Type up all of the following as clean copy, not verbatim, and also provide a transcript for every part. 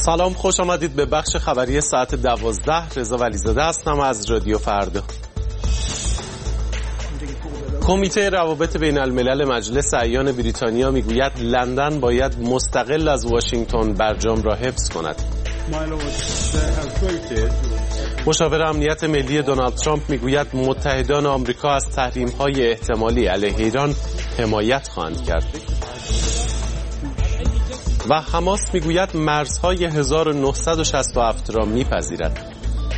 سلام، خوش آمدید به بخش خبری ساعت 12. رضا ولیزاده هستم از رادیو فردا. کمیته روابط بین الملل مجلس اعیان بریتانیا میگوید لندن باید مستقل از واشنگتن برجام را حفظ کند. مشاور امنیت ملی دونالد ترامپ میگوید متحدان آمریکا از تحریم‌های احتمالی علیه ایران حمایت خواهند کرد. و حماس میگوید مرزهای 1967 را میپذیرد.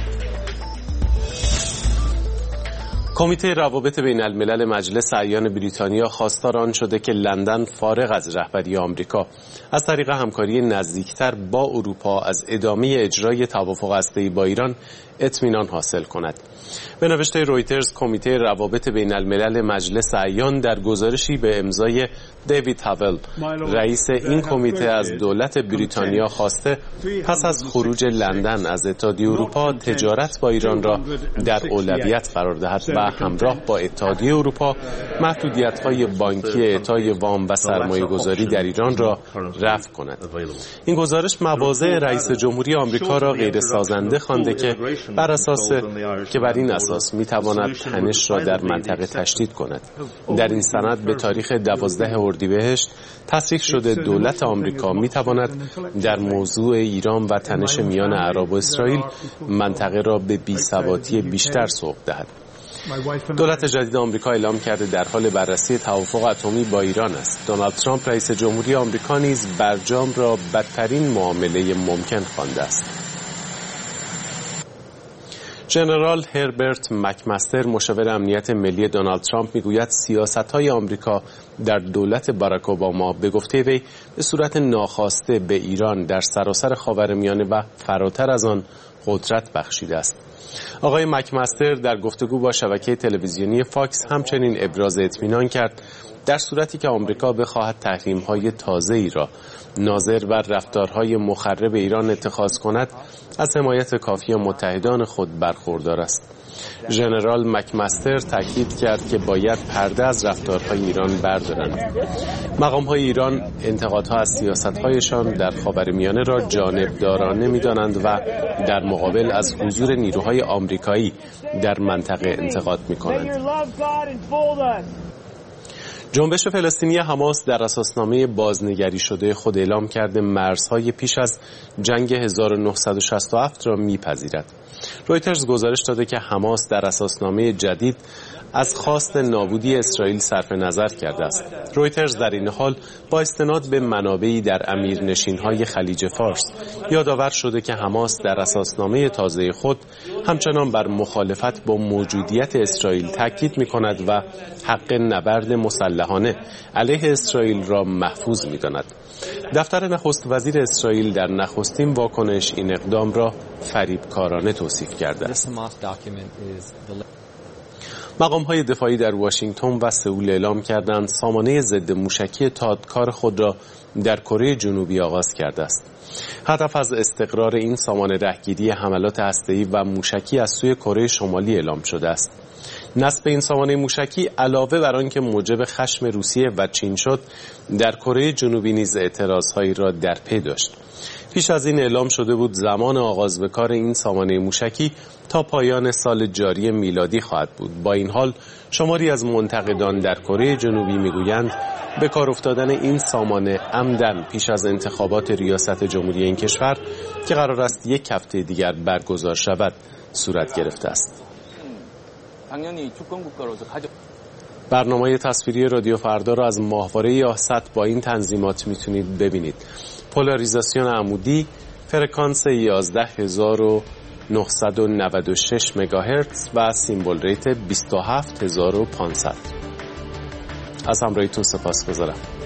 کمیته روابط بین الملل مجلس اعیان بریتانیا خواستار آن شده که لندن فارغ از رهبری آمریکا از طریق همکاری نزدیکتر با اروپا از ادامه اجرای توافق هسته‌ای با ایران اطمینان حاصل کند. به نوشته رویترز، کمیته روابط بین الملل مجلس اعیان در گزارشی به امضای دیوید هاول، رئیس این کمیته، از دولت بریتانیا خواسته پس از خروج لندن از اتحادیه اروپا تجارت با ایران را در اولویت قرار دهد و همراه با اتحادیه اروپا محدودیت‌های بانکی اعطای وام و سرمایه‌گذاری در ایران را رفع کند. این گزارش مواضع رئیس جمهوری آمریکا را غیر سازنده خوانده که بر این اساس میتواند تنش را در منطقه تشدید کند. در این سند به تاریخ 12 اردیبهشت تصریح شده دولت آمریکا میتواند در موضوع ایران و تنش میان عرب و اسرائیل منطقه را به بی‌ثباتی بیشتر سوق دهد. دولت جدید آمریکا اعلام کرده در حال بررسی توافق اتمی با ایران است. دونالد ترامپ رئیس جمهوری آمریکا نیز برجام را بدترین معامله ممکن خوانده است. ژنرال هربرت مکمستر، مشاور امنیت ملی دونالد ترامپ، میگوید سیاست‌های آمریکا در دولت باراک اوباما به گفته وی به صورت ناخواسته به ایران در سراسر خاورمیانه و فراتر از آن قدرت بخشیده است. آقای مکمستر در گفتگو با شبکه تلویزیونی فاکس همچنین ابراز اطمینان کرد در صورتی که آمریکا بخواهد تحریم‌های تازه‌ای را ناظر بر رفتارهای مخرب ایران اتخاذ کند، از حمایت کافی متحدان خود برخوردار است. ژنرال مکمستر تاکید کرد که باید پرده از رفتارهای ایران بردارند. مقام‌های ایران انتقادها از سیاست‌هایشان در خاورمیانه را جانبدارانه می‌دانند و در مقابل از حضور نیروهای آمریکایی در منطقه انتقاد می‌کنند. جنبش فلسطینی حماس در اساسنامه بازنگری شده خود اعلام کرده مرزهای پیش از جنگ 1967 را میپذیرد. رویترز گزارش داده که حماس در اساسنامه جدید از خواست نابودی اسرائیل صرف نظر کرده است. رویترز در این حال با استناد به منابعی در امیرنشین‌های خلیج فارس یادآور شده که حماس در اساسنامه تازه خود همچنان بر مخالفت با موجودیت اسرائیل تاکید می‌کند و حق نبرد مسلحانه علیه اسرائیل را محفوظ می‌داند. دفتر نخست وزیر اسرائیل در نخستین واکنش این اقدام را فریبکارانه توصیف کرده است. مقام‌های دفاعی در واشنگتن و سئول اعلام کردند سامانه ضد موشکی تاد کار خود را در کره جنوبی آغاز کرده است. هدف از استقرار این سامانه رهگیری حملات هسته‌ای و موشکی از سوی کره شمالی اعلام شده است. نصب این سامانه موشکی علاوه بر آنکه موجب خشم روسیه و چین شد، در کره جنوبی نیز اعتراضهایی را در پی داشت. پیش از این اعلام شده بود زمان آغاز به کار این سامانه موشکی تا پایان سال جاری میلادی خواهد بود. با این حال شماری از منتقدان در کره جنوبی میگویند به کار افتادن این سامانه عمدن پیش از انتخابات ریاست جمهوری این کشور که قرار است یک هفته دیگر برگزار شود صورت گرفته است. برنامه تصویری رادیو فردا را از ماهواره یاست با این تنظیمات میتونید ببینید: پولاریزاسیون عمودی، فرکانس 11996 مگاهرتز و سیمبل ریت 27500. از همراهیتون سپاسگزارم.